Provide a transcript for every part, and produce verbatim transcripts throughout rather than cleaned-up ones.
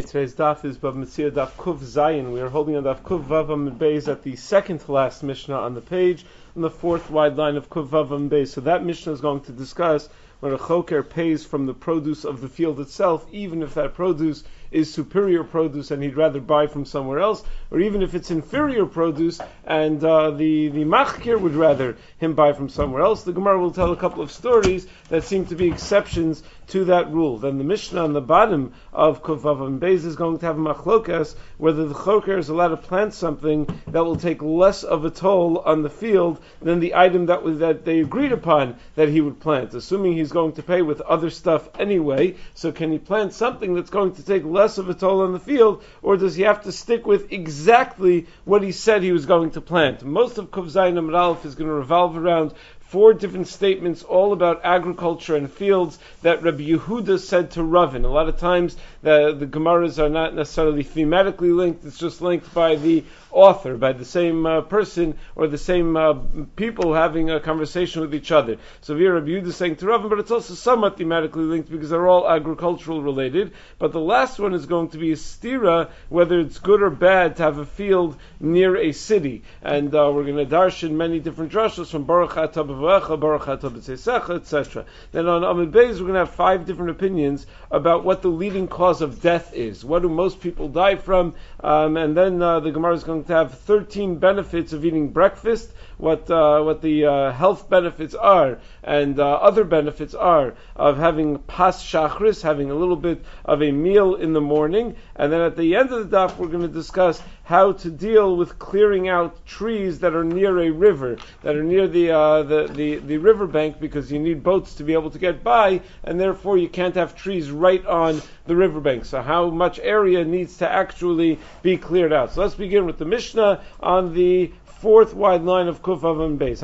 Okay, today's daf is Bab Metzia daf Kuv Zayin. We are holding on daf Kuv Vav Amud Beis at the second to last Mishnah on the page, on the fourth wide line of Kuv Vav Amud Beis. So that Mishnah is going to discuss when a choker pays from the produce of the field itself, even if that produce is superior produce and he'd rather buy from somewhere else, or even if it's inferior produce and uh, the, the machkir would rather him buy from somewhere else. The Gemara will tell a couple of stories that seem to be exceptions to that rule. Then the Mishnah on the bottom of Kuv Vav Amud Beis is going to have a machlokas whether the choker is allowed to plant something that will take less of a toll on the field than the item that was, that they agreed upon that he would plant, assuming he's going to pay with other stuff anyway. So can he plant something that's going to take less of a toll on the field, or does he have to stick with exactly what he said he was going to plant? Most of Kuv Zayin Amud Aleph is going to revolve around four different statements all about agriculture and fields that Rabbi Yehuda said to Ravin. A lot of times the, the Gemaras are not necessarily thematically linked, it's just linked by the author, by the same uh, person or the same uh, people having a conversation with each other. So here Rabbi Yehuda is saying to Ravin, but it's also somewhat thematically linked because they're all agricultural related. But the last one is going to be a stira, whether it's good or bad to have a field near a city. And uh, we're going to darshan many different drashos from Baruch Atah Baruch Atah B'Tzeisecha, et cetera. Then on Amud Beis we're going to have five different opinions about what the leading cause of death is. What do most people die from? Um, and then uh, the Gemara is going to have thirteen benefits of eating breakfast, what uh, what the uh, health benefits are, and uh, other benefits are of having pas shachris, having a little bit of a meal in the morning. And then at the end of the daf we're going to discuss how to deal with clearing out trees that are near a river, that are near the uh, the, the, the river bank, because you need boats to be able to get by, and therefore you can't have trees right on the riverbank. So how much area needs to actually be cleared out? So let's begin with the Mishnah on the fourth wide line of Kuv Vav Amud Beis.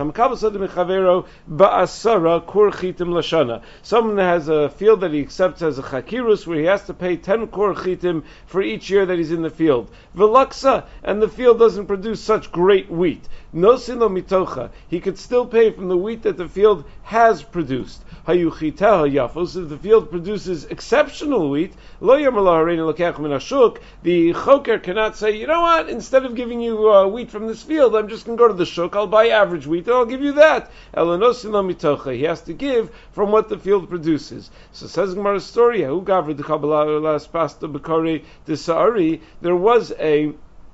Someone has a field that he accepts as a chakirus, where he has to pay ten kor chitim for each year that he's in the field. Velaksa, and the field doesn't produce such great wheat. Nosilo mitocha, he could still pay from the wheat that the field has produced. Hayuchiteh yafos, if the field produces exceptional wheat, lo yamallah hareinu lokech min hashuk, the choker cannot say, you know what, instead of giving you uh, wheat from this field, I'm just going to go to the shuk, I'll buy average wheat, and I'll give you that. Elanosilo mitocha, he has to give from what the field produces. So says Gemara's story, Hu gavri de kabbalah las pasta bekori de sa'ari, there was a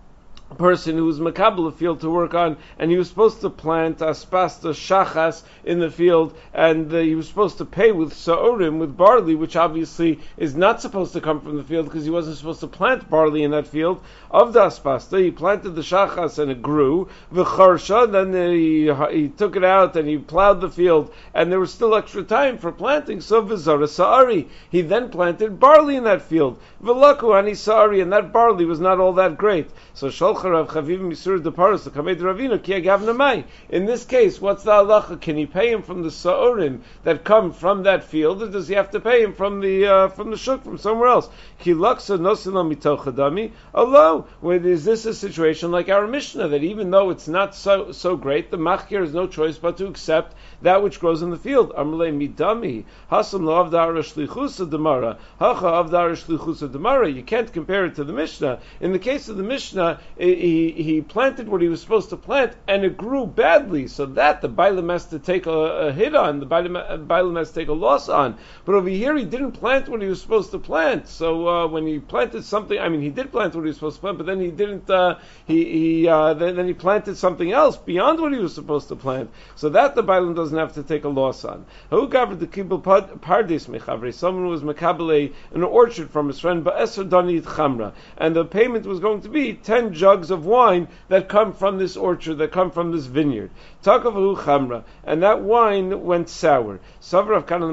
person who was makabel a field to work on, and he was supposed to plant aspasta shachas in the field, and uh, he was supposed to pay with sa'orim, with barley, which obviously is not supposed to come from the field because he wasn't supposed to plant barley in that field. Of the aspasta, he planted the shachas and it grew. V'charsha, then he, he took it out and he plowed the field, and there was still extra time for planting. So v'zara sa'ari, he then planted barley in that field. V'laku ani sa'ari, and that barley was not all that great. So shalcha Rav Chaviv Misur de Paras, the Kamed Ravina, Ki Agavna Mai. In this case, what's the halacha? Can he pay him from the sa'orim that come from that field, or does he have to pay him from the uh, from the shuk, from somewhere else? Ki laksa nosila mitochadami. Although, is this a situation like our Mishnah, that even though it's not so so great, the machkir has no choice but to accept that which grows in the field? Amrle midami hasam lo avdar shlichusa demara hacha avdar shlichusa demara. You can't compare it to the Mishnah. In the case of the Mishnah, He, he planted what he was supposed to plant, and it grew badly, so that the Bailam has to take a, a hit on, the Bailam, Bailam has to take a loss on. But over here, he didn't plant what he was supposed to plant. So uh, when he planted something, I mean, he did plant what he was supposed to plant, but then he didn't. Uh, he, he uh, then, then he planted something else beyond what he was supposed to plant. So that the Bailam doesn't have to take a loss on. Who gathered the kibul pardis mechavri? Someone was mekabel an orchard from his friend, ba'eser danit chamra, and the payment was going to be ten jugs of wine that come from this orchard, that come from this vineyard. Takavahu chamra, and that wine went sour. So Rav Kana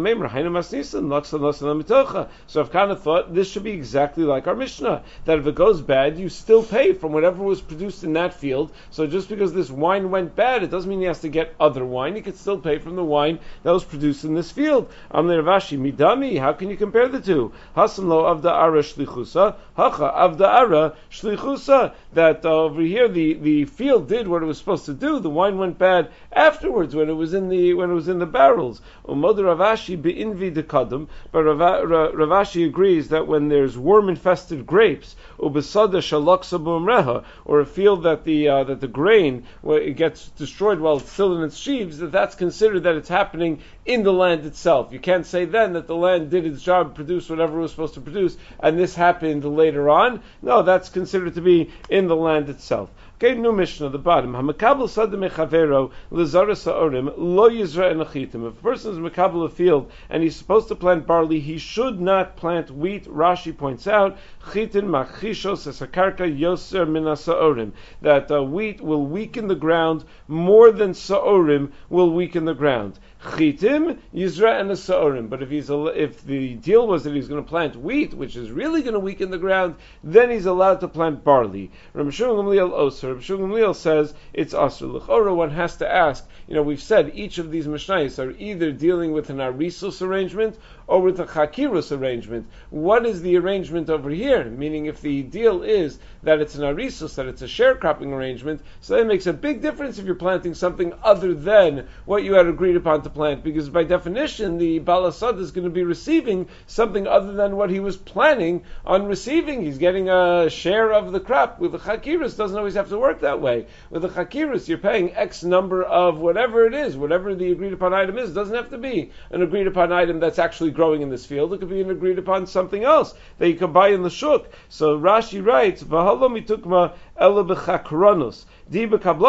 thought this should be exactly like our Mishnah, that if it goes bad, you still pay from whatever was produced in that field. So just because this wine went bad, it doesn't mean he has to get other wine. He could still pay from the wine that was produced in this field. Amle Ravashi midami, how can you compare the two? Hasan lo avda ara shlichusa, hacha avda ara shlichusa, that that uh, over here the, the field did what it was supposed to do. The wine went bad afterwards when it was in the when it was in the barrels. Umod Ravashi beinvi dekadum, but Ravashi agrees that when there's worm-infested grapes, ubesada shaloksa b'umreha, or a field that the uh, that the grain well, it gets destroyed while it's still in its sheaves, that that's considered that it's happening in the land itself. You can't say then that the land did its job, produced whatever it was supposed to produce, and this happened later on. No, that's considered to be in the land itself. Okay, new Mishnah at the bottom. Hamakabel sadeh mechavero lezara sa'orim lo yizra enachitim. If a person is makabel a field and he's supposed to plant barley, he should not plant wheat. Rashi points out chitin machishos esakarka yoser mina sa'orim, that uh, wheat will weaken the ground more than sa'orim will weaken the ground. Chitim yizra and a sa'orim. But if he's a, if the deal was that he's going to plant wheat, which is really going to weaken the ground, then he's allowed to plant barley. Rabbi Shimon Gamliel Oser. Rabbi Shimon Gamliel says it's asur. L'chora, one has to ask. You know, we've said each of these mishnayos are either dealing with an arisus arrangement or with a chakirus arrangement. What is the arrangement over here? Meaning, if the deal is that it's an arisus, that it's a sharecropping arrangement, so that makes a big difference if you're planting something other than what you had agreed upon to plant, because by definition, the balasad is going to be receiving something other than what he was planning on receiving. He's getting a share of the crop. With the chakirus, doesn't always have to work that way. With the chakirus, you're paying X number of whatever it is, whatever the agreed upon item is. It doesn't have to be an agreed upon item that's actually growing in this field. It could be an agreed upon something else that you could buy in the shuk. So Rashi writes, "V'halom mitukma ela b'chakronus." That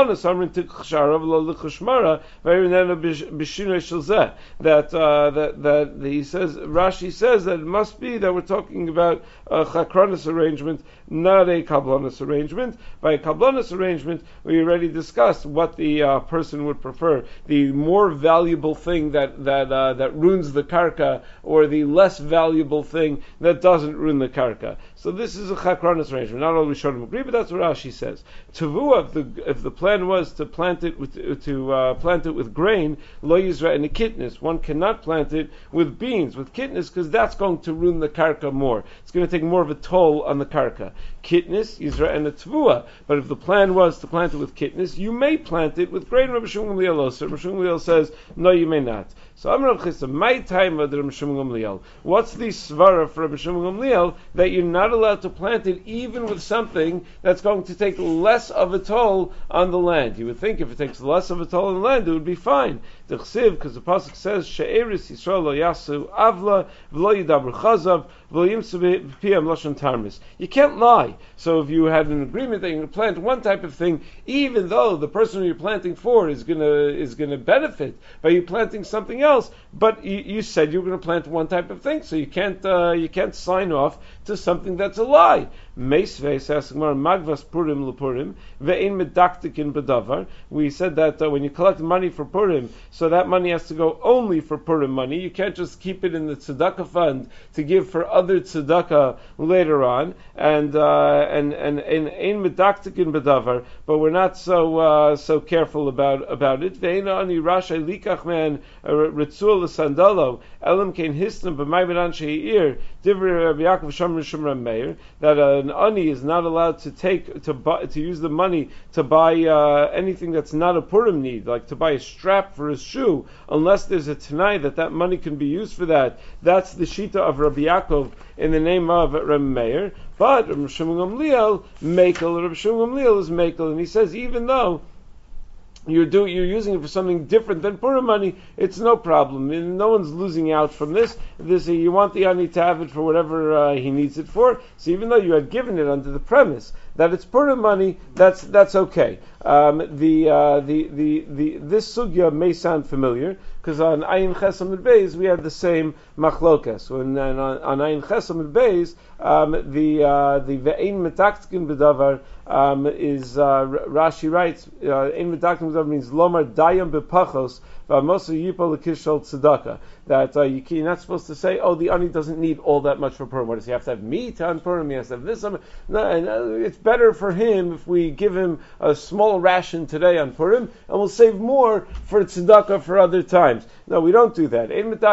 uh, that that he says, Rashi says that it must be that we're talking about a chakronis arrangement, not a kablonis arrangement. By a kablonis arrangement, we already discussed what the uh, person would prefer: the more valuable thing that that uh, that ruins the karka, or the less valuable thing that doesn't ruin the karka. So this is a chakronis arrangement. Not all we should agree, but that's what Rashi says. Tavua, if the if the plan was to plant it with to uh, plant it with grain, lo yizra and a kitnis. One cannot plant it with beans, with kitnis, because that's going to ruin the karka more. It's going to take more of a toll on the karka. Kitnis, yizra and a tvua. But if the plan was to plant it with kitnis, you may plant it with grain. Rabbi Shimon Gamliel also. Rabbi Shimon Gamliel says no, you may not. So I'm Rav Chisda, my time of Rabbi Shimon Gamliel. What's the svara for Rabbi Shimon Gamliel that you're not allowed to plant it even with something that's going to take less of a toll on the land? You would think if it takes less of a toll on the land, it would be fine. The chsiv, because the pasuk says, "She'eris Yisrael lo yasu avla v'lo yidabru chazav v'lo yimsu b'piyam lashon tarmis." You can't lie. So if you had an agreement that you're going to plant one type of thing, even though the person who you're planting for is going to is going to benefit by you planting something else, but you, you said you were going to plant one type of thing, so you can't uh, you can't sign off to something that's a lie. Meisve says magvas purim lepurim ve'in medaktikin bedavar. We said that uh, when you collect money for Purim, so that money has to go only for Purim money. You can't just keep it in the tzedakah fund to give for other tzedakah later on. And uh, and and and ein medaktikin bedavar, but we're not so uh, so careful about about it. Ve'in ani rashay likach man ritzul l'sandalo elam kein histam b'maybedan she'ir divrei Rabbi Yaakov Shomron Shomron Meir, that an ani is not allowed to take to buy, to use the money to buy uh, anything that's not a Purim need, like to buy a strap for his shoe, unless there's a Tanai that that money can be used for that. That's the shita of Rabbi Yaakov in the name of Rabbi Meir. But Rabbi Shimon Gamliel, Mekel, Rabbi Shimon Gamliel is Mekel, and he says even though You're do you're using it for something different than Purim money, it's no problem. No one's losing out from this. This you want the ani to have it for whatever uh, he needs it for. So even though you had given it under the premise that it's Purim money, that's that's okay. Um, the, uh, the the the this sugya may sound familiar because on Ayin Ches Amud Beis we had the same machlokas. When on, on Ayin Ches Amud Beis, um, the uh, the ve'ein metaktkin bedavar um, is uh, Rashi writes ein metaktkin bedavar means lomar dayam bepachos v'amosu yipo lekishol tzedakah. That uh, you, you're not supposed to say, oh, the ani doesn't need all that much for Purim. What does he have to have meat on Purim? He has to have this. No, and uh, it's better for him if we give him a small ration today on Purim, and we'll save more for tzedakah for other times. No, we don't do that.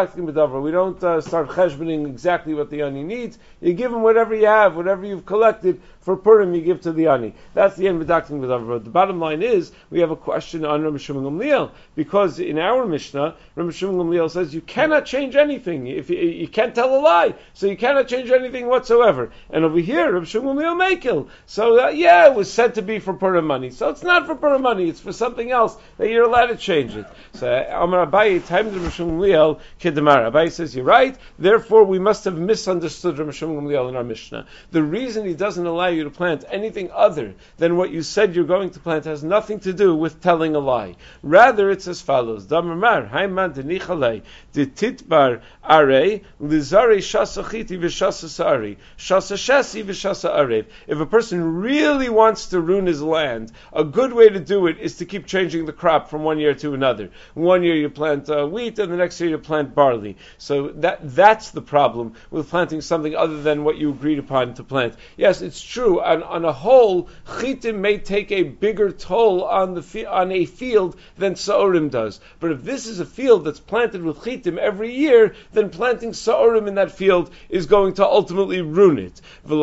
We don't uh, start cheshboning exactly what the ani needs. You give him whatever you have, whatever you've collected for Purim you give to the ani. That's the end of Medaktin V'Davar. The bottom line is, we have a question on Rabbi Shimon Gamliel, because in our Mishnah, Rabbi Shimon Gamliel says you cannot change anything. If you, you can't tell a lie, so you cannot change anything whatsoever. And over here, Rabbi Shimon Gamliel Mekel. So uh, yeah, it was said to be for Purim money. So it's not for Purim money, it's for something else that you're allowed to change it. So Amar Abaye, time to Rabbi Shimon Gamliel, Kedemar. Abaye says, you're right, therefore we must have misunderstood Rabbi Shimon Gamliel in our Mishnah. The reason he doesn't allow you to plant anything other than what you said you're going to plant has nothing to do with telling a lie. Rather, it's as follows. Damar Haiman Denichalei, De Titbar Are, Lizare Shasachiti Vishasa Sari, Shasa Shasi Vishasa Arev. If a person really wants to ruin his land, a good way to do it is to keep changing the crop from one year to another. One year you plant uh, wheat, and the next year you plant barley. So that that's the problem with planting something other than what you agreed upon to plant. Yes, it's true. On, on a whole, chitim may take a bigger toll on the fi- on a field than saorim does. But if this is a field that's planted with chitim every year, then planting saorim in that field is going to ultimately ruin it.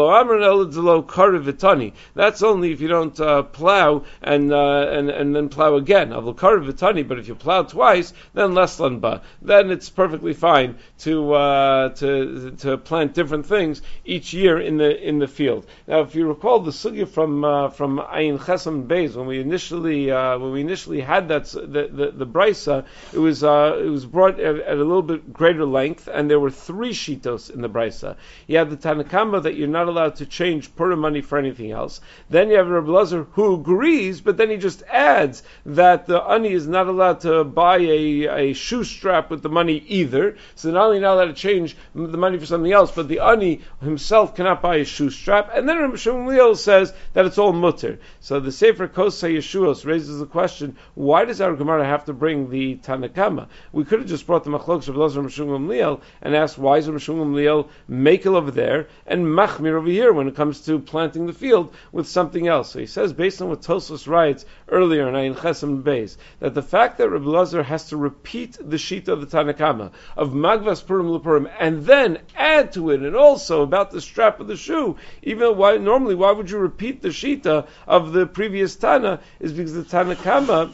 That's only if you don't uh, plow and, uh, and and then plow again. But if you plow twice, then less lanba. Then it's perfectly fine to uh, to to plant different things each year in the in the field. Now, if you recall the sugya from uh, from Ayin Chesam Beis, when we initially uh, when we initially had that the the, the brisa, it was uh, it was brought at, at a little bit greater length, and there were three shitos in the brisa. You have the Tanakama that you're not allowed to change Purim money for anything else. Then you have Rabbi Elazar who agrees, but then he just adds that the ani is not allowed to buy a, a shoe strap with the money either. So not only not allowed to change the money for something else, but the ani himself cannot buy a shoe strap. And then Rabbi Shimon Gamliel says that it's all mutter. So the Sefer Kosei Yeshuos raises the question: why does our Gemara have to bring the Tanakama? We could have just brought the Machlokes of Elazar and Rabbi Shimon Gamliel and asked why is Rabbi Shimon Gamliel makel over there and machmir over here when it comes to planting the field with something else. So he says, based on what Tosfos writes earlier in Ayin Chesam Beis, that the fact that Rabbi Elazar has to repeat the shita of the Tanakama of Magvas Purim L'Purim and then add to it and also about the strap of the shoe, even why normally why would you repeat the shita of the previous Tana, is because the Tanakama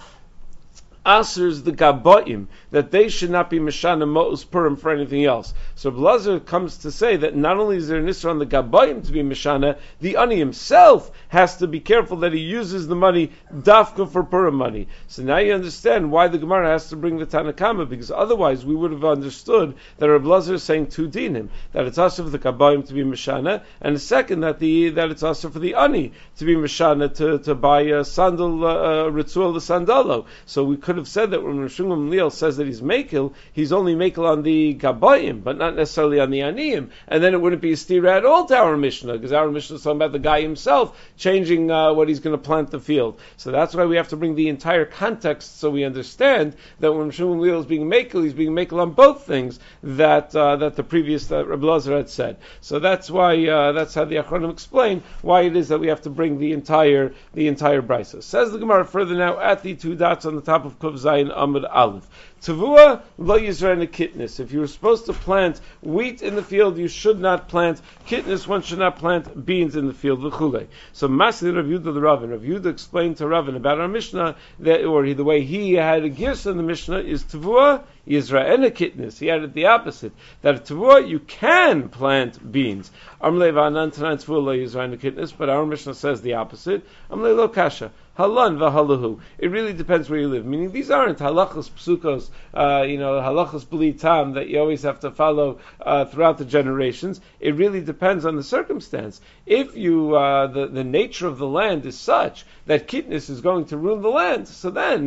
asers the gaboim, that they should not be meshana mo'us purim for anything else. So Elazar comes to say that not only is there an issur on the gaboim to be meshana, the ani himself has to be careful that he uses the money dafka for purim money. So now you understand why the Gemara has to bring the Tanakama, because otherwise we would have understood that Rabbi Elazar is saying two dinim, that it's also for the gaboim to be meshana, and the second that the that it's also for the ani to be meshana to to buy a sandal uh, ritual the sandalo. So we could have said that when Rosh Gamliel says that he's makel, he's only makel on the gabayim, but not necessarily on the aniyim, and then it wouldn't be a stira at all to our Mishnah, because our Mishnah is talking about the guy himself changing uh, what he's going to plant the field. So that's why we have to bring the entire context so we understand that when Rosh Gamliel is being makel, he's being makel on both things that uh, that the previous that Rabbi Elazar had said. So that's why uh, that's how the Achronim explain why it is that we have to bring the entire the entire brisa. Says the Gemara further now at the two dots on the top of Kuf Zayin Amud Aleph. Tavua lo yizra'en kitnis. If you were supposed to plant wheat in the field, you should not plant kitnis. One should not plant beans in the field. V'chulei. So Masli Rav Yehuda the Ravin. Rav Yehuda explained to Ravin about our Mishnah that, or the way he had a gifts in the Mishnah is Tavua yizra'en kitnis. He added the opposite, that at Tavua you can plant beans. Amlei va'anan tanan Tavua lo yizra'en kitnis. But our Mishnah says the opposite. Amlei lo kasha. Halan v'halahu. It really depends where you live. Meaning these aren't halachas psukos, uh, you know, halachas b'li tam that you always have to follow uh, throughout the generations. It really depends on the circumstance. If you, uh, the, the nature of the land is such that kitnis is going to ruin the land, so then,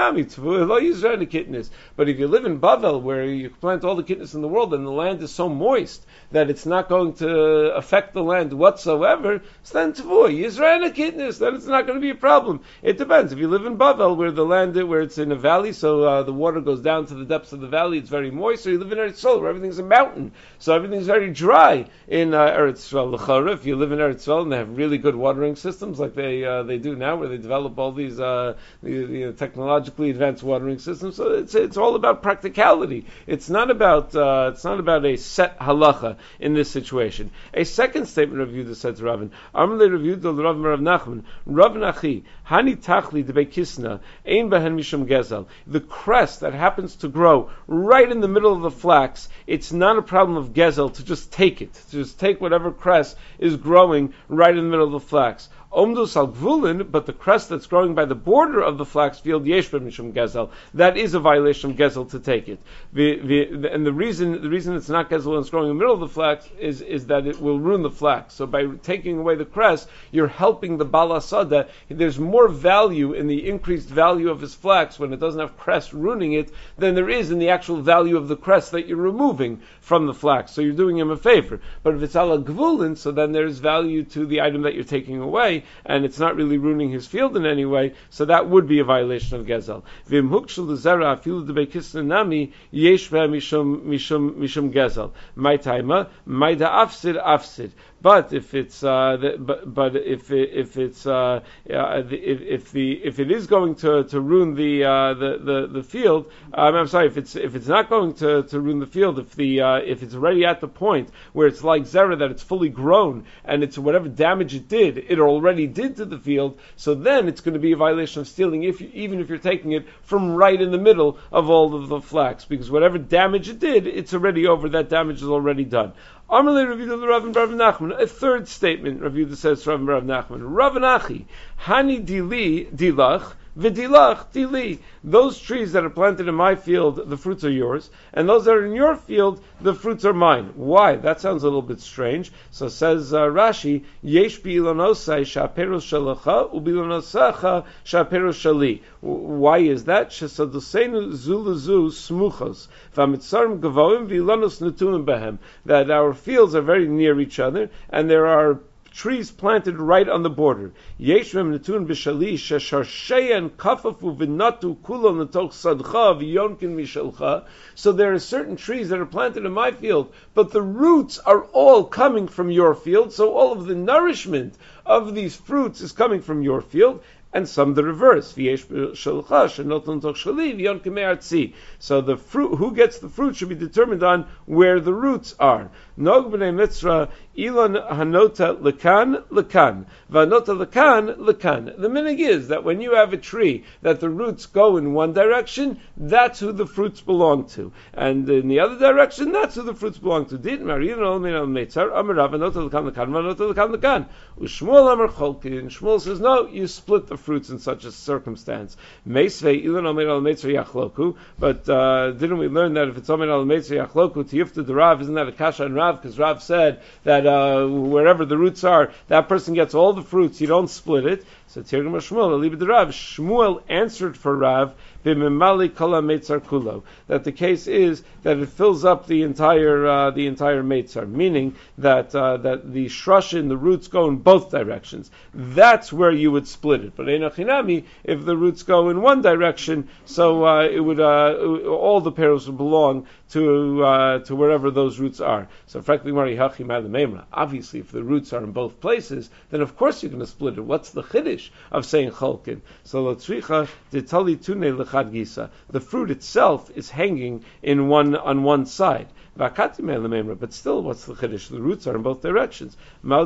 kitnis. But if you live in Bavel, where you plant all the kitnis in the world, and the land is so moist that it's not going to affect the land whatsoever, so then tavua, Yisrael kitnis, then it's not going to be a problem. It depends. If you live in Bavel, where the land, where it's in a valley, so uh, the water goes down to the depths of the valley, it's very moist, or you live in Eretz Yisrael, where everything's a mountain, so everything's very dry in uh, Eretz Yisrael. L'chara, if you live in Eretz Yisrael and they have really good watering systems, like they uh, they do now, where they develop all these uh, the, the technologically advanced watering systems, so it's it's all about practicality. It's not about uh, it's not about a set halacha in this situation. A second statement of Yehuda said to Ravin, Amle Rav Yehuda Rav Rav Nachman, Rav Nachi, Hani Tachli de Bekisna, Ein Behen Mishum Gezel. The crest that happens to grow right in the middle of the flax, it's not a problem of Gezel to just take it, to just take whatever crest is growing right in the middle of the flax. Omdus al gvulin, but the crest that's growing by the border of the flax field, yesh ben mishum gezel, that is a violation of gezel to take it. The, the, and the reason the reason it's not gezel when it's growing in the middle of the flax is, is that it will ruin the flax. So by taking away the crest, you're helping the balasada. There's more value in the increased value of his flax when it doesn't have crest ruining it than there is in the actual value of the crest that you're removing from the flax. So you're doing him a favor. But if it's ala gvulin, so then there's value to the item that you're taking away, and it's not really ruining his field in any way, so that would be a violation of Gezel. V'im hukshel l'zera afilu d'beikisna nami yesh v'ha mishum mishum mishum Gezel. My taima, my da afsid afsid. But if it's uh, the, but but if it, if it's uh, uh, the, if, if the if it is going to, to ruin the, uh, the the the field, um, I'm sorry, if it's if it's not going to, to ruin the field, if the uh, if it's already at the point where it's like zera, that it's fully grown and it's whatever damage it did, it already did to the field, so then it's going to be a violation of stealing, if you, even if you're taking it from right in the middle of all of the flax, because whatever damage it did, it's already over. That damage is already done. A third statement, Rav Yehuda says to Rav Nachman, Rav Nachi, Hani dili dilach, v'dilach dili. Those trees that are planted in my field, the fruits are yours, and those that are in your field, the fruits are mine. Why? That sounds a little bit strange. So says uh, Rashi, Yesh bi'ilonosai sha'peros shalacha, ubi'ilonosacha sha'peros shali. Why is that? Shesadusenu zulazu smuchos, v'amitzarim gavoim v'ilonos netunim behem. That our fields are very near each other, and there are trees planted right on the border. Yeshvem netun b'shali shesharsheyan kafafu v'natu kulon netoch sadcha v'yonkin mishalcha. So there are certain trees that are planted in my field, but the roots are all coming from your field, so all of the nourishment of these fruits is coming from your field. And some the reverse. So the fruit, who gets the fruit, should be determined on where the roots are. Nog b'nei mitzra ilan hanota lekan lekan v'hanota lekan lekan. The minig is that when you have a tree that the roots go in one direction, that's who the fruits belong to, and in the other direction, that's who the fruits belong to. Dit marin ol min al mitzar amarav hanota lekan lekan v'hanota lekan lekan. Ushmuel amar cholkin. Shmuel says no, you split the fruits in such a circumstance. Meisvei ilan omer al meitzer yachloku. But uh, didn't we learn that if it's omer al meitzer yachloku tiyufta the Rav, isn't that a kasha on Rav? Because Rav said that uh, wherever the roots are, that person gets all the fruits. You don't split it. So Tirgum Shmuel, Aliba the Rav. Shmuel answered for Rav, b'mimali kala meitzar kulo, that the case is that it fills up the entire uh, the entire meitzar, meaning that uh, that the shrushin, the roots go in both directions. That's where you would split it. But einachinami, if the roots go in one direction, so uh, it would uh, all the peros would belong to uh, to wherever those roots are. So frankly, Mari Hachim Adamemra. Obviously, if the roots are in both places, then of course you're going to split it. What's the chiddush of saying cholkin? So Latricha Ditali Tune Lechad Gisa. The fruit itself is hanging in one on one side. But still, what's the chiddush? The roots are in both directions. One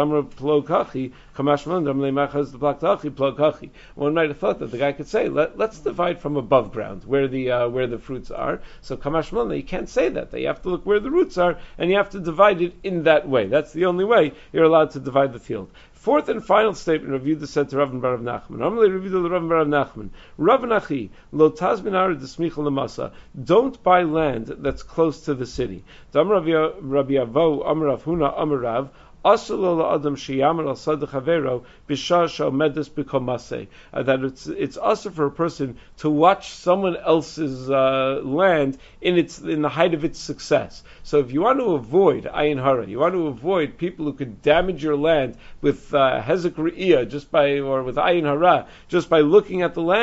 might have thought that the guy could say, Let, let's divide from above ground where the uh, where the fruits are. So kamashmalna, you can't say that. You have to look where the roots are, and you have to divide it in that way. That's the only way you're allowed to divide the field. Fourth and final statement of Yehuda said to Rav and Rav Nachman. Rav Nachman, Rav Nachi, lo tazmin ara d'smicha lemasa. Don't buy land that's close to the city. Dam Rabbi Avo, Amar Rav Huna, Amar Rav. That it's it's also for a person to watch someone else's uh, land in its in the height of its success. So if you want to avoid ayin hara, you want to avoid people who could damage your land with uh, hezek re'iyah just by or with ayin hara just by looking at the land.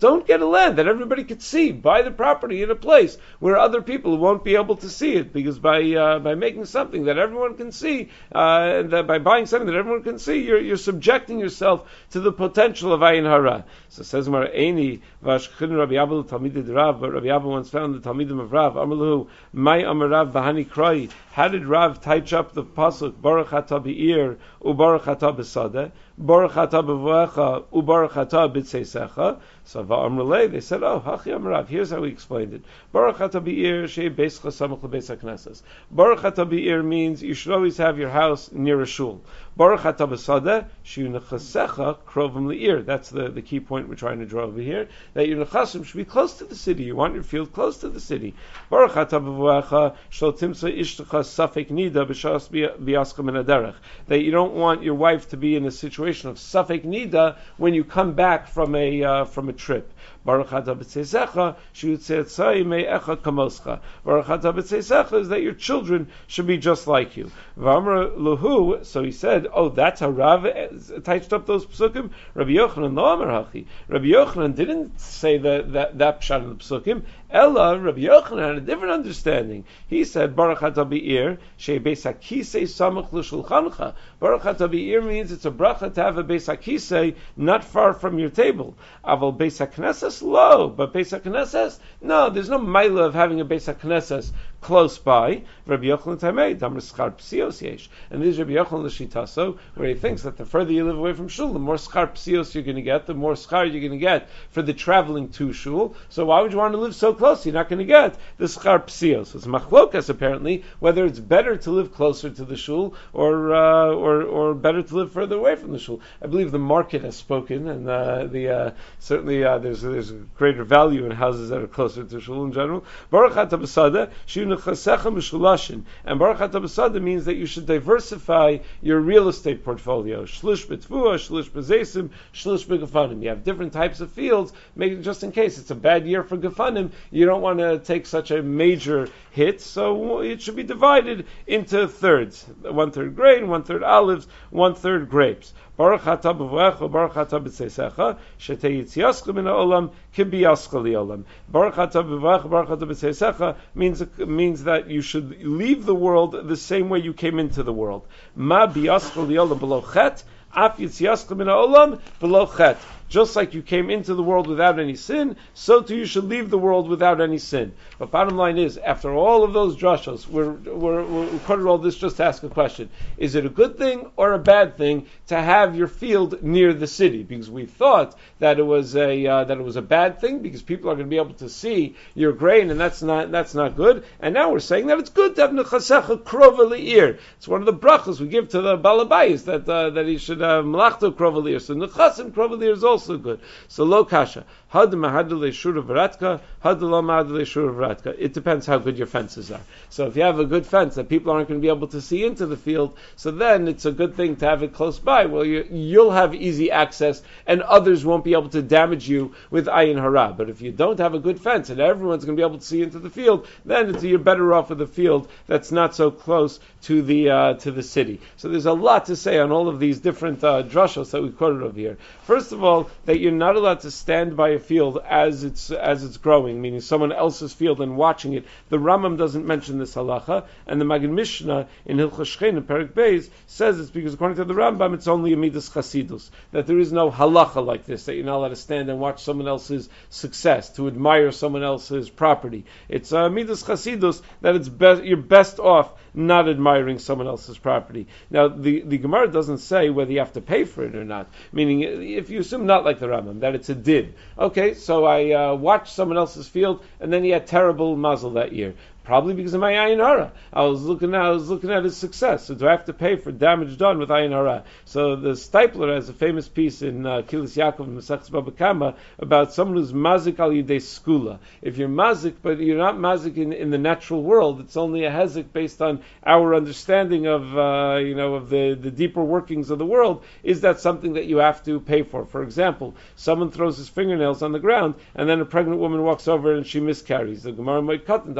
don't get a land that everybody could see. Buy the property in a place where other people won't be able to see it, because by uh, by making something that everyone can see, uh, and that by buying something that everyone can see, you're you're subjecting yourself to the potential of ayin hara. So says Mar Eini vashchin Rabbi Abba Talmidei Rav, but Rabbi Abba once found the Talmidim of Rav. Amalahu Mai Amar Rav V'Hani Kroi. How did Rav touch up the pasuk Baruch Atah Be'ir uBaruch Atah B'Sadeh, Baruch Atah B'Voecha uBaruch Atah B'Tzeisecha? So Va'amrulei, they said, oh, Hachi Amar Rav. Here's how we explained it. Baruch Atah Be'ir Shei Beischa Samach LeBeis HaKnesses. Baruch Atah Be'ir means you should always have your house near a shul. Baruch Atah B'Sadeh Shu Nechasecha Krovim Le'ir. That's the, the key point we're trying to draw over here. That your nechasim should be close to the city. You want your field close to the city. Baruch Atah B'Voecha Shel Timsa Ishtecha Safek Nida B'Shas B'Yaska Min HaDerech. That you don't want your wife to be in a situation of Safek Nida when you come back from a uh, from a trip. Baruch Atah B'Tzeisecha Shu Tzeitzai Me'echa Kamoscha. Baruch Atah B'Tzeisecha is that your children should be just like you. V'amar Luhu, so he said, oh, that's how Rav touched up those psukim. Rabbi Yochanan lo amar hachi. Rabbi Yochanan didn't say that that, that pshat in the psukim. Ella, Rabbi Yochanan had a different understanding. He said, Baruch Atah Be'ir Shei Beis HaKisei Samach L'Shulchancha. Baruch Atah Be'ir means it's a bracha to have a Beis HaKisei not far from your table. Aval Beis HaKnesses, lo. But Beis HaKnesses, no, there's no maila of having a Beis HaKnesses close by. Rabbi Yochanan Tamei, Damar Schar Psios Yesh. And this is Rabbi Yochanan L'Shitaso, where he thinks that the further you live away from shul, the more Schar Psios you're going to get, the more Schar you're going to get for the traveling to shul. So why would you want to live so close? You're not going to get the Schar Psios. It's machlokas, apparently, whether it's better to live closer to the shul or uh, or or better to live further away from the shul. I believe the market has spoken, and uh, the uh, certainly uh, there's there's a greater value in houses that are closer to shul in general. Baruch Atah B'Sadeh Shu Nechasecha Mishulashin, and Baruch Atah B'Sadeh means that you should diversify your real estate portfolio. Shlish b'Tfuah, Shlish b'Zeisim, Shlish b'Gefanim. You have different types of fields, make it just in case it's a bad year for Gefanim. You don't want to take such a major hit, so it should be divided into thirds. One third grain, one third olives, one third grapes. Baruch Atah B'Voecha, Baruch Atah B'Tzeisecha, Shetei Yitziascha Min HaOlam, Ki B'Yascha Li'Olam. Baruch Atah B'Voecha, Baruch Atah B'Tzeisecha means means that you should leave the world the same way you came into the world. Ma B'Yascha Li'Olam B'Lo Chet, Af Yitziascha Min HaOlam B'Lo Chet. Just like you came into the world without any sin, so too you should leave the world without any sin. But bottom line is, after all of those drushos, we're, we're, we're, we quoted all this just to ask a question. Is it a good thing or a bad thing to have your field near the city? Because we thought that it was a uh, that it was a bad thing, because people are going to be able to see your grain, and that's not that's not good. And now we're saying that it's good to have nechasecha krova le'ir. It's one of the brachos we give to the balabayis, that uh, that he should have malachto krova le'ir. So nechasim krova le'ir is also good. So lo kasha. Had mahadle shura v'ratka, had lo mahadle shura v'ratka. It depends how good your fences are. So if you have a good fence that people aren't going to be able to see into the field, so then it's a good thing to have it close by. Well, you, you'll have easy access, and others won't be able to damage you with ayin hara. But if you don't have a good fence and everyone's going to be able to see into the field, then it's, you're better off with a field that's not so close to the uh, to the city. So there's a lot to say on all of these different uh, drushos that we quoted over here. First of all, that you're not allowed to stand by a field as it's as it's growing, meaning someone else's field and watching it. The Rambam doesn't mention this halacha, and the Magen Mishnah in Hilchos Shchein in Perek Beis says it's because according to the Rambam, it's only a midas chasidus, that there is no halacha like this, that you're not allowed to stand and watch someone else's success, to admire someone else's property. It's a midas chasidus that it's best you're best off not admiring someone else's property. Now, the, the Gemara doesn't say whether you have to pay for it or not, meaning if you assume not like the Rambam, that it's a did. Okay, so I uh, watched someone else's field, and then he had terrible mazel that year. Probably because of my ayin hara. I was looking at I was looking at his success. So do I have to pay for damage done with ayin hara? So the Stipler has a famous piece in uh, Kilis Yaakov and Masechus Baba Kama about someone who's mazik al yidei skula. If you're mazik, but you're not mazik in, in the natural world, it's only a hezek based on our understanding of uh, you know of the, the deeper workings of the world. Is that something that you have to pay for? For example, someone throws his fingernails on the ground, and then a pregnant woman walks over and she miscarries. The Gemara might cut and daf yud ches.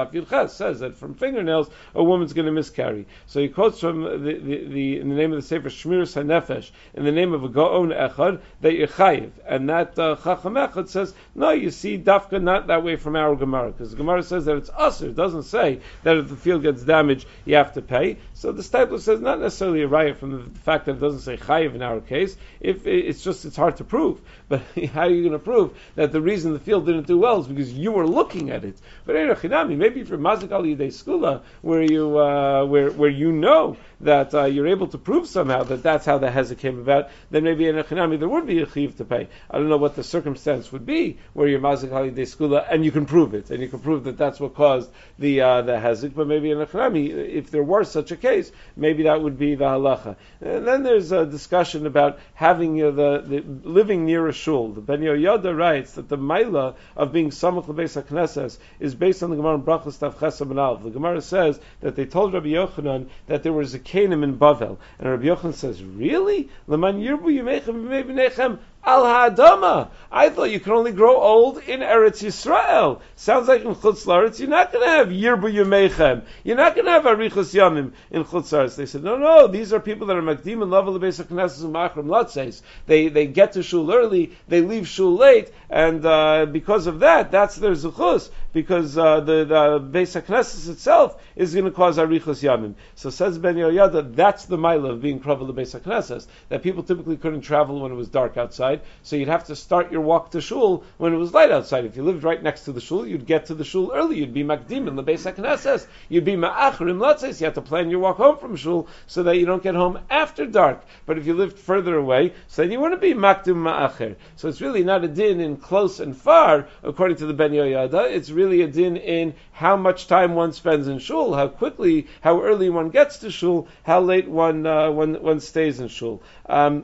Shas says that from fingernails a woman's going to miscarry. So he quotes from the, the, the in the name of the Sefer Shmiras HaNefesh, in the name of a Gaon Echad, that you're chayiv, and that uh, Chacham Echad says no. You see, Dafka not that way from our Gemara, because the Gemara says that it's usher. It doesn't say that if the field gets damaged you have to pay. So the Stapler says not necessarily a riot from the fact that it doesn't say chayiv in our case. If it's just it's hard to prove, but how are you going to prove that the reason the field didn't do well is because you were looking at it? But maybe for Mazik al Yidei Skula, where you uh, where where you know that uh, you're able to prove somehow that that's how the hezek came about, then maybe in a chinami there would be a chiv to pay. I don't know what the circumstance would be where you're Mazik al Yidei Skula and you can prove it, and you can prove that that's what caused the uh, the hezek. But maybe in a chinami, if there were such a case, maybe that would be the halacha. And then there's a discussion about having uh, the, the living near a shul. The Ben Yoyada writes that the maila of being samach lebeis hakneses is based on the Gemara in Brachos Tav Ches Amud Aleph. The Gemara says that they told Rabbi Yochanan that there was a Zakenim in Bavel, and Rabbi Yochanan says, "Really? Leman yirbu yimechem b'nechem al ha'adama. I thought you could only grow old in Eretz Yisrael. Sounds like in Chutz La'aretz you're not going to have yirbu yimechem. You're not going to have arichos yamim in Chutz La'aretz." They said, "No, no. These are people that are makdim and level lebeis hakneses and machram latzeis. They they get to shul early, they leave shul late, and uh, because of that, that's their zuchus. Because uh, the, the Beis HaKnesses itself is going to cause arichos yamim." So says Ben Yoyada, that's the mila of being krav the Beis HaKnesses, that people typically couldn't travel when it was dark outside, so you'd have to start your walk to shul when it was light outside. If you lived right next to the shul, you'd get to the shul early, you'd be makdim in the Beis HaKnesses, you'd be ma'acharim latzes, you have to plan your walk home from shul so that you don't get home after dark. But if you lived further away, so then you wouldn't be makdim ma'achir. So it's really not a din in close and far, according to the Ben Yoyada, it's really really a din in how much time one spends in shul, how quickly, how early one gets to shul, how late one uh, one, one stays in shul. Um,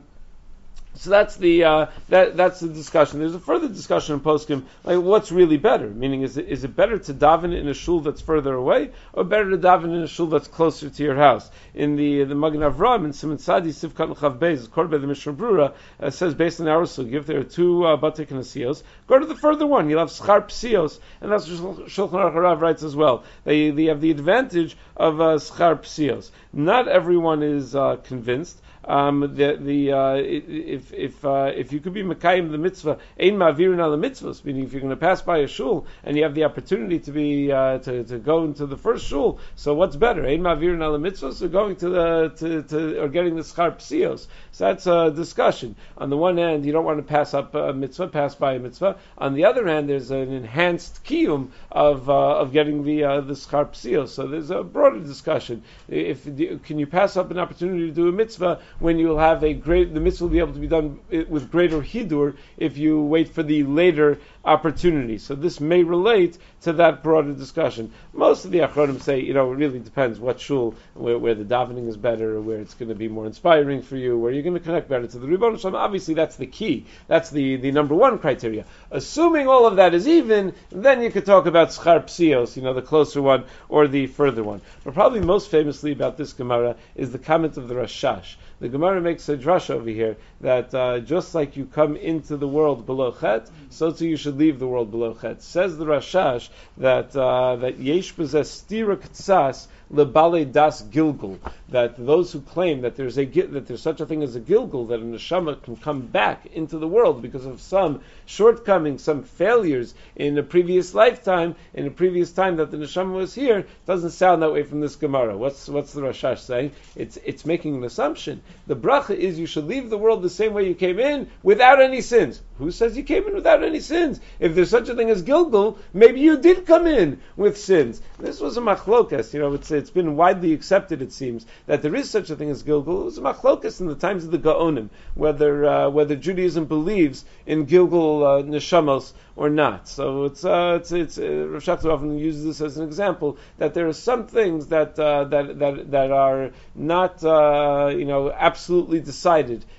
So that's the uh, that that's the discussion. There's a further discussion in poskim, like what's really better? Meaning, is it is it better to daven in a shul that's further away, or better to daven in a shul that's closer to your house? In the the Magen Avraham in Siman Tzadi Sivkat Chav Beis, quoted by the Mishnah Brura, uh, says based on our sugi, if there are two uh, batei knesios, go to the further one. You'll have schar psios, and that's what Shulchan Aruch Harav writes as well. They they have the advantage of uh, schar psios. Not everyone is uh, convinced. Um, the the uh, if if uh, if you could be mekayim the mitzvah, ein ma'avirin ala mitzvahs, meaning if you're going to pass by a shul and you have the opportunity to be uh, to to go into the first shul, so what's better, ein ma'avirin ala mitzvahs, or going to the to, to or getting the schar psios? So that's a discussion. On the one hand, you don't want to pass up a mitzvah, pass by a mitzvah. On the other hand, there's an enhanced kiyum of uh, of getting the uh, the schar psios. So there's a broader discussion. If can you pass up an opportunity to do a mitzvah when you will have a great, the mitzvah will be able to be done with greater hidur if you wait for the later opportunity. So this may relate to that broader discussion. Most of the achronim say, you know, it really depends what shul, where, where the davening is better, or where it's going to be more inspiring for you, where you're going to connect better to the Ribono Shel Olam. Obviously, that's the key. That's the, the number one criteria. Assuming all of that is even, then you could talk about schar psios, you know, the closer one or the further one. But probably most famously about this Gemara is the comment of the Rashash. The Gemara makes a drasha over here that uh, just like you come into the world below Chet, so too you should leave the world below Chet. Says the Rashash that uh, that yesh b'zeh stira ktsas lebale das gilgul, that those who claim that there's a that there's such a thing as a gilgul, that a neshama can come back into the world because of some shortcomings, some failures in a previous lifetime, in a previous time that the neshama was here, doesn't sound that way from this Gemara. What's what's the Rashash saying? It's it's making an assumption. The bracha is you should leave the world the same way you came in, without any sins. Who says you came in without any sins? If there's such a thing as gilgul, maybe you did come in with sins. This was a machlokas. You know, it's it's been widely accepted, it seems, that there is such a thing as gilgul. It was a machlokas in the times of the Gaonim, whether uh, whether Judaism believes in gilgul uh, neshamos or not. So it's uh, it's it's uh, Rav Shachar often uses this as an example that there are some things that uh, that that that are not uh, you know absolutely decided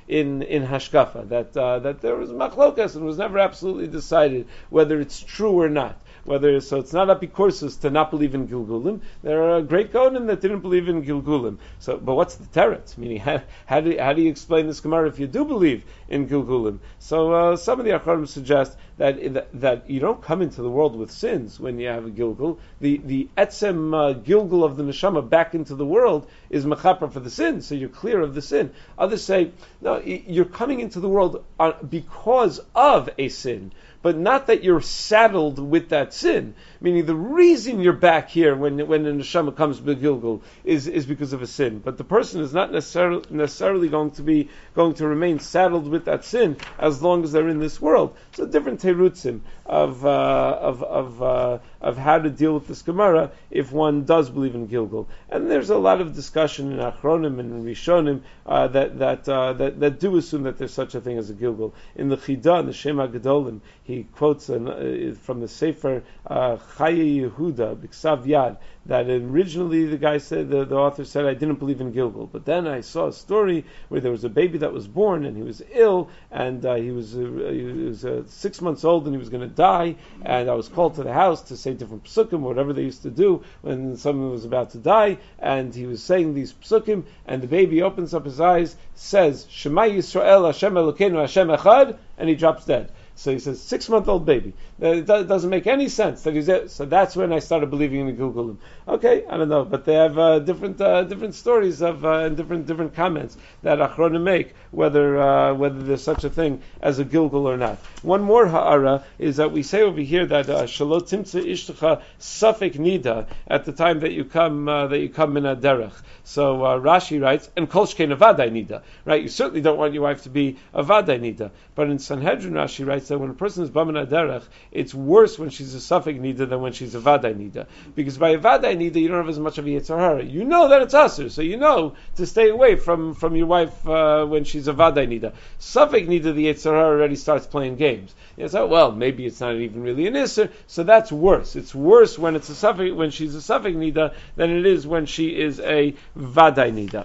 in in hashkafa, that uh, that there was machlokas and was never absolutely decided whether it's true or not. Whether so, it's not apikursus to not believe in Gilgulim. There are great kohanim that didn't believe in Gilgulim. So, but what's the teretz? Meaning, how, how do how do you explain this Gemara if you do believe in Gilgulim? So, uh, some of the Acharonim suggest that, that that you don't come into the world with sins when you have a Gilgul. The the etzem uh, Gilgul of the neshama back into the world is mechaper for the sin, so you're clear of the sin. Others say no, you're coming into the world uh, because of a sin, but not that you're saddled with that sin. Meaning the reason you're back here when when the neshama comes begilgul is is because of a sin. But the person is not necessarily necessarily going to be going to remain saddled with that sin as long as they're in this world. So different terutzim of uh, of of uh, of how to deal with this Gemara if one does believe in Gilgul. And there's a lot of discussion in Achronim and in Rishonim uh, that that, uh, that that do assume that there's such a thing as a Gilgul. In the Chidah, in the Shema Gedolim, he quotes an, uh, from the Sefer uh, Chaye Yehuda B'Ksav Yad that originally the guy said, the, the author said, I didn't believe in Gilgul, but then I saw a story where there was a baby that was born and he was ill and uh, he was uh, he was uh, six months old and he was going to die, and I was called to the house to say different psukim, whatever they used to do when someone was about to die, and he was saying these psukim, and the baby opens up his eyes, says Shema Yisrael Hashem Elokeinu Hashem Echad, and he drops dead. So he says, six-month-old baby. It doesn't make any sense that he's there. So that's when I started believing in the Gilgulim. Okay, I don't know, but they have uh, different uh, different stories of uh, and different different comments that Achronim make whether uh, whether there's such a thing as a Gilgul or not. One more ha'ara is that we say over here that Shalot Timtza Ishtcha Safek Nida at the time that you come uh, that you come in a derech. So uh, Rashi writes, and Kol Shkein Avadai Nida, right? You certainly don't want your wife to be Avadai Nida, but in Sanhedrin Rashi writes that when a person is Baman Aderech, it's worse when she's a Safek Nida than when she's a Vadai Nida. Because by a Vadai Nida, you don't have as much of a Yetzer Hara. You know that it's Asur, so you know to stay away from, from your wife uh, when she's a Vadai Nida. Safek Nida, the Yetzer Hara already starts playing games. You say, well, maybe it's not even really an Isser, so that's worse. It's worse when it's a Safek, when she's a Safek Nida than it is when she is a Vadai Nida.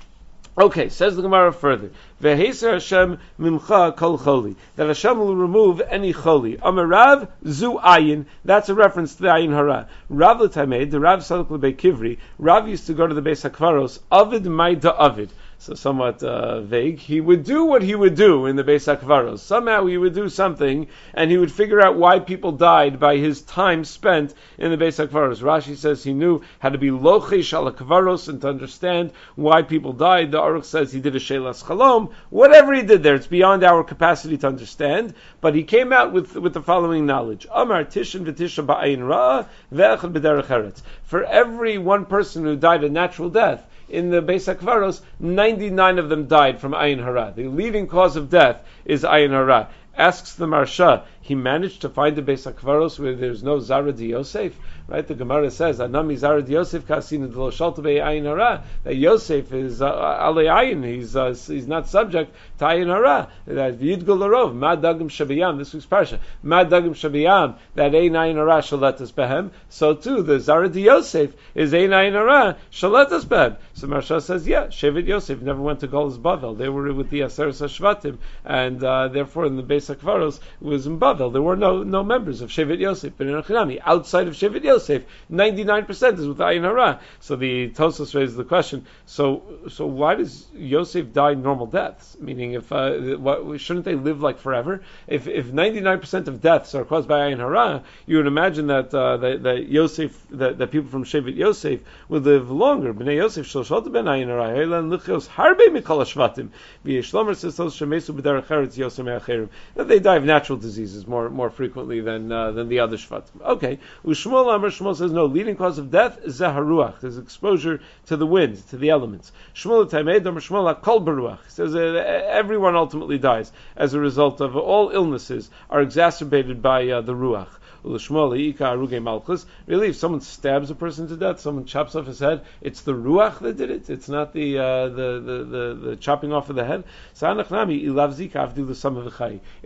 Okay, says the Gemara further. Ve'heser Hashem mimcha kol choli. That Hashem will remove any choli. Amar Rav zu ayin. That's a reference to the ayin hara. Rav l'tamed, the Rav Sadok l'bei Kivri. Rav used to go to the Beis HaKvaros. Avid maida avid. So somewhat uh, vague. He would do what he would do in the Beis HaKvaros. Somehow he would do something, and he would figure out why people died by his time spent in the Beis HaKvaros. Rashi says he knew how to be lochesh al HaKvaros and to understand why people died. The Aruch says he did a shelas chalom. Whatever he did there, it's beyond our capacity to understand. But he came out with with the following knowledge: Amar tishin v'tisha ba'ayin ra ve'echad b'derech eretz. For every one person who died a natural death in the Beis HaKvaros, ninety-nine of them died from ayin hara. The leading cause of death is ayin hara. Asks the Marsha, he managed to find a Beis HaKvaros where there's no Zara di Yosef, right? The Gemara says, Anami Zara di Yosef kasina de lo shalta be ayin hara. That Yosef is uh, ale ayin, he's uh, he's not subject to ayin hara. That Yidgul Larov, Ma Dagim Shabiyam, this week's parsha, Ma Dagim Shabiyam, that ein ayin hara shalatas behem. So too, the Zara di Yosef is ein ayin hara shalatas behem. So Marsha says, yeah, Shevet Yosef never went to Golas Bavel. They were with the Aseres HaShvatim, and uh, therefore in the Beis HaKvaros was in Bavel. There were no no members of Shevet Yosef. But in Achinami, outside of Shevet Yosef, ninety-nine percent is with ayin hara. So the Tosfos raises the question: so so why does Yosef die normal deaths? Meaning, if uh, what, shouldn't they live like forever? If if ninety-nine percent of deaths are caused by ayin hara, you would imagine that uh, that, that Yosef that, that people from Shevet Yosef would live longer. Bnei Yosef shloshot ben ayin hara helan lichos harbe mikol hashvatim. V'yeshlomer says shemesu b'derech eretz Yosef me'acherim. That they die of natural diseases more more frequently than uh, than the other shvatim. Okay, Ushmuel Amar Shmuel says no. Leading cause of death is zaharuach, is exposure to the wind, to the elements. Shmuel Taimed Amar Shmuel Kol Baruach says uh, everyone ultimately dies as a result of all illnesses are exacerbated by uh, the ruach. Really, if someone stabs a person to death, someone chops off his head, it's the ruach that did it. It's not the uh, the, the, the the chopping off of the head.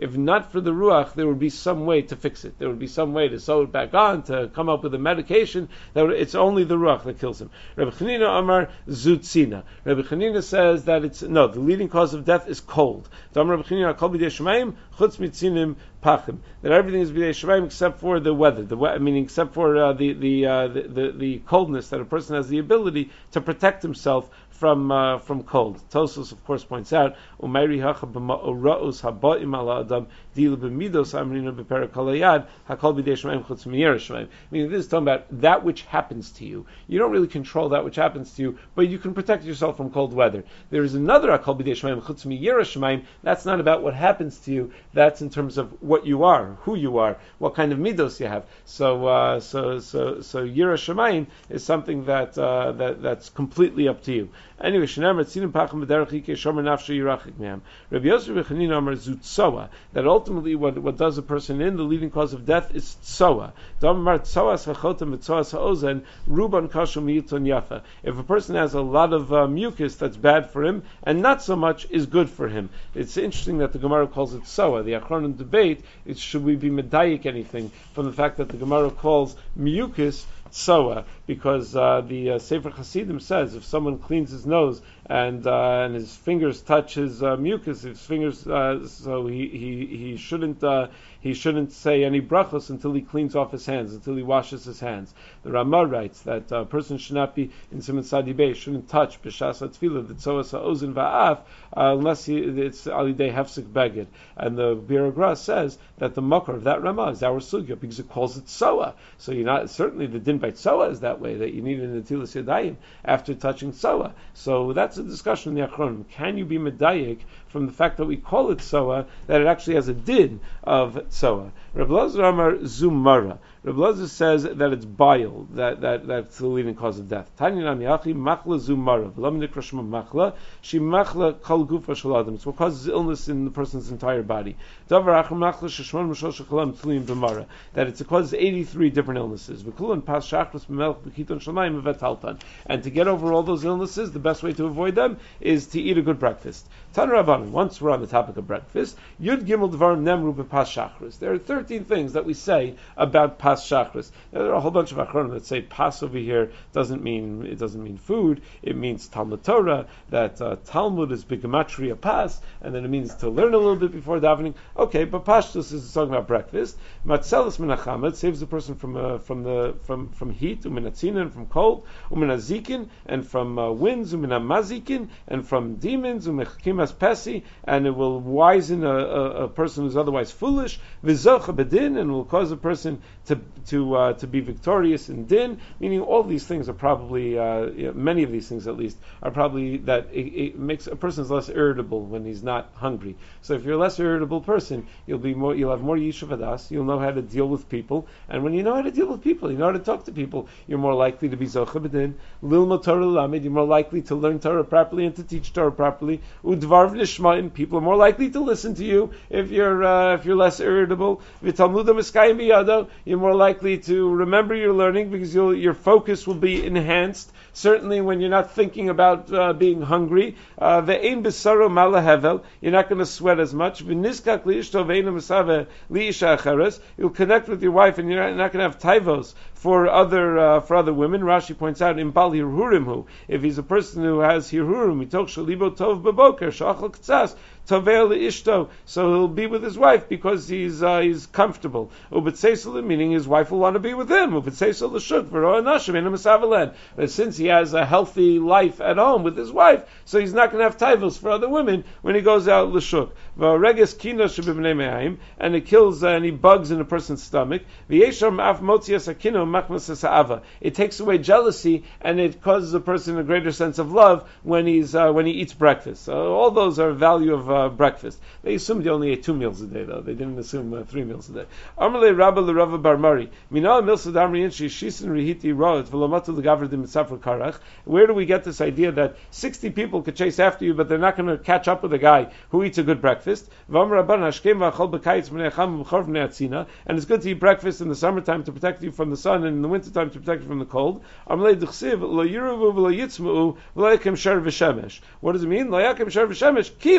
If not for the ruach, there would be some way to fix it. There would be some way to sew it back on, to come up with a medication. That would, it's only the ruach that kills him. Rabbi Chanina Amar Zutzina. Rabbi Chanina says that it's no. The leading cause of death is cold. Rabbi Chanina Kol b'dei Shemaim chutz mitzinim pachim. That everything is b'dei Shemaim except for the weather. The we- meaning except for uh, the the, uh, the the the coldness, that a person has the ability to protect himself from uh, from cold. Tosos, of course, points out Umayri hacha b'ma'oraos habaim ala adam dil b'midos amrina b'perek halayad hakol b'dei Shemaim chutz miyera Shemaim. Meaning this is talking about that which happens to you. You don't really control that which happens to you, but you can protect yourself from cold weather. There is another hakol b'dei Shemaim chutz miyera Shemaim. That's not about what happens to you. That's in terms of what you are, who you are, what kind of midos you have. So, uh, so, so, so yira Shemaim is something that uh, that that's completely up to you. Anyway, Shnei Tzinim Pachim B'derech Yikei Shomer Nafsho Yirachik Mehem. Rabbi Yosef B'Chanina Amar Zutzoa, that ultimately what, what does a person in, the leading cause of death is tzoa. Damar tzoas hachotem v'tzoas haozen ruban kashu miyiton yafa. If a person has a lot of uh, mucus, that's bad for him, and not so much is good for him. It's interesting that the Gemara calls it tzoa. The Achronim debate is should we be medayik anything from the fact that the Gemara calls mucus tzoa, because uh, the uh, Sefer Hasidim says if someone cleans his nose and uh, and his fingers touch his uh, mucus, his fingers, uh, so he he he shouldn't uh, he shouldn't say any brachos until he cleans off his hands, until he washes his hands. The Ramah writes that a person should not be in Simon Sadi Bey, shouldn't touch b'shas tefillah the tzoas ha'ozen va'af uh, unless he, it's alidei hefsek beged. And the Bir Gra says that the makar of that Ramah is our sugya because it calls it tzoa. So you're not certainly the din by tzoa is that way, that you need an netilas yadayim after touching tzoa. So that's a discussion in the Achronim. Can you be medayik from the fact that we call it tzoa, that it actually has a din of tzoa? Reb Lazar Amar Zumara. Reb Lazar says that it's bile, that, that that's the leading cause of death. Tanya Namiyachi Machla Zumara. V'lam nikrashma Machla. She Machla Kol Gufa Shaladim. It's what causes illness in the person's entire body. Davar Achar Machla Sheshmon Mishol Shekalam Tluim B'mara. That it's, it causes eighty-three different illnesses. V'kulan Pas Shachris B'melch B'kiton Shamayim V'vetaltan. And to get over all those illnesses, the best way to avoid them is to eat a good breakfast. Tan Rabbanan, once we're on the topic of breakfast, Yud Gimel Dvarim Nemru B'Pas Shachris. There are thirteen things that we say about Pas Shachris. Now, there are a whole bunch of Achronim that say Pas over here doesn't mean it doesn't mean food. It means Talmud Torah. That uh, Talmud is Bigamatria Pas, and then it means to learn a little bit before davening. Okay, but Pashtus is talking about breakfast. Matzelis Menachamad saves the person from uh, from the from from heat, uminatzina, and from cold, uminazikin, and from uh, winds, uminamazikin, and from demons, umechimas pesi, and it will wisen a, a, a person who's otherwise foolish. V'zocha bedin, and will cause a person to to uh, to be victorious in din. Meaning, all these things are probably uh, you know, many of these things at least are probably that it, it makes a person less irritable when he's not hungry. So if you're a less irritable person, you'll be more, you'll have more yishuv adas. You'll know how to deal with people, and when you know how to deal with people, you know how to talk to people, you're more likely to be zocha b'din. Lilma Torah lamed, you're more likely to learn Torah properly and to teach Torah properly. Udvar v'nishma'im, people are more likely to listen to you if you're uh, if you're less irritable. V'talmudim eskayim biyado, you're more likely to remember your learning because you'll, your focus will be enhanced. Certainly when you're not thinking about uh, being hungry. Ve'ein b'saro malahevel, you're not going to sweat as much. V'niskak li'ishto ve'ein m'save li'isha acheres, you'll connect with your wife and you're not going to have taivos for other uh, for other women. Rashi points out in Bal Hirhurim hu, if he's a person who has Hirhurim, mitoch shalibo tov b'boker shachal k'tzas Tavel ishto, so he'll be with his wife because he's uh, he's comfortable. Ubetseisel, meaning his wife will want to be with him. Ubetseisel l'shuk v'roa nashim in a masavelen. But since he has a healthy life at home with his wife, so he's not going to have taivos for other women when he goes out l'shuk. V'reges kina shebibnei me'ayim, and it kills uh, any bugs in a person's stomach. V'yesham af motzias akino machmas ha'ava. It takes away jealousy and it causes a person a greater sense of love when he's uh, when he eats breakfast. So all those are value of Uh, breakfast. They assumed he only ate two meals a day, though. They didn't assume uh, three meals a day. Amalei Rabba l'Rava Bar Mari. Minal milsad amri inshi shisin rihiti roet v'lomatu l'gavr dim mitzafra karach. Where do we get this idea that sixty people could chase after you, but they're not going to catch up with a guy who eats a good breakfast? V'amar Rabban hashkem v'achol b'kayitz b'nei cham v'chor v'nei atzina. And it's good to eat breakfast in the summertime to protect you from the sun, and in the wintertime to protect you from the cold. Amalei d'chsiv lo yiruvu v'lo yitzma'u v'lo yakim shar v'shemesh. What does it mean? Lo yakim shar v'shemesh kiva until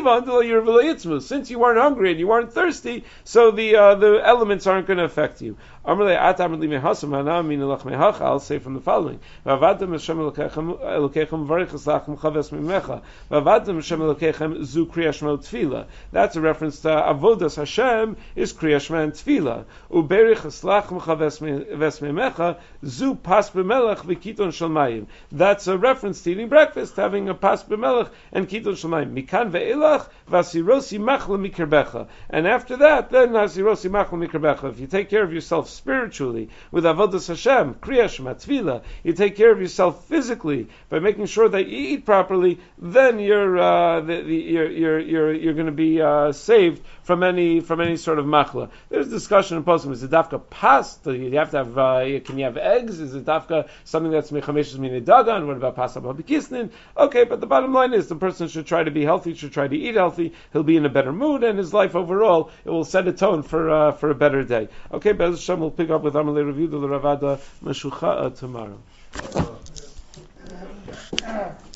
all your v'leitzmus. Since you weren't hungry and you weren't thirsty, so the uh, the elements aren't going to affect you. I'll say from the following: that's a reference to Avodas Hashem is Kriya Shema and Tefillah. Uberich Eslach Vesmemecha Zu Pas B'Melech V'Kiton Shalmayim. That's a reference to eating breakfast, having a Pas B'Melech and Kiton Shalmayim. Mikan ve'ilach v'asirosi machla mikerbecha. And after that, then asirosi machla mikerbecha. If you take care of yourself spiritually with Avodas Hashem, Kriya Shema, Tefillah, you take care of yourself physically by making sure that you eat properly, then you're uh, the, the, you're you're you're, you're going to be uh, saved from any from any sort of machla. There's discussion in poskim. Is it dafka pas? Do you have to have? Uh, can you have eggs? Is it dafka something that's mechameshes min dagan? What about pas habikisnin? Okay, but the bottom line is the person should try to be healthy, should try to eat healthy. He'll be in a better mood, and his life overall it will set a tone for uh, for a better day. Okay, Be'ez Hashem will pick up with Amalei Review the Ravada Meshucha tomorrow.